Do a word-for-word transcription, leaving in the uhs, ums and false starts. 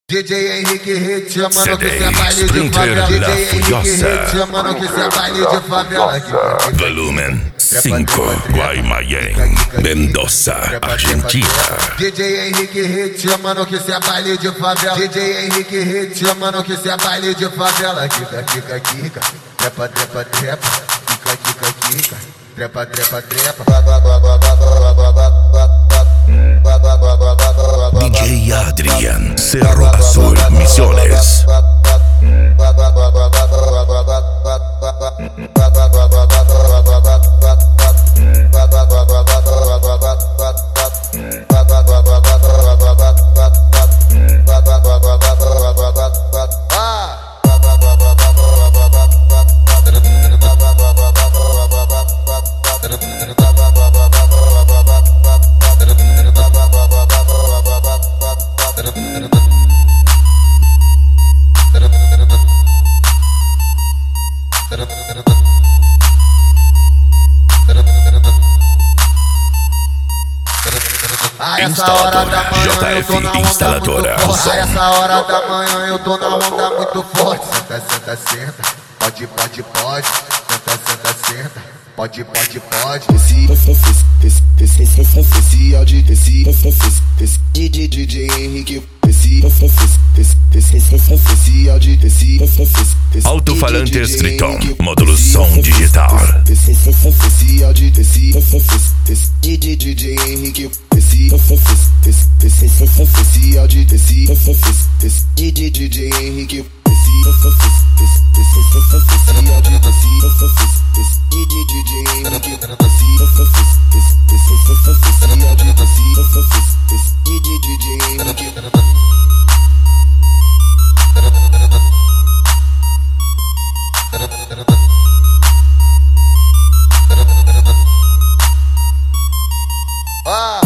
D J Henrique Hit, chamando que cê é baile de favela. D J Henrique Hit, chamando que cê é baile de favela. Volumen cinco, Guaymallén, Mendoza, Argentina. D J Henrique Hit, chamando que cê é baile de favela. D J Henrique Hit, chamando que cê é baile de favela. Kika, kika, kika, trepa, trepa, trepa. Kika, kika, kika, trepa, trepa, trepa. D J Adrian, Cerro Azul, Misiones. Instaladora, J F Instaladora. A essa hora da manhã eu tô na onda muito forte. Senta, senta, senta. Pode, pode, pode. Senta, senta, senta. Pode, pode, pode. Desci, desci, desci, desci, desci, desci, áudio, desci, desci, desci, D J Henrique, desci, desci, desci, desci, desci, áudio, desci, desci. Alto-falantes Triton, módulo som digital. Desci, desci, áudio, desci, desci, D J Henrique, desci, desci, desci, desci, áudio, desci, desci, D J Henrique, desci, desci, desci, desci, áudio, desci, desci, D J Henrique, desci, desci, desci, áudio, desci, desci, D J Henrique. Ah!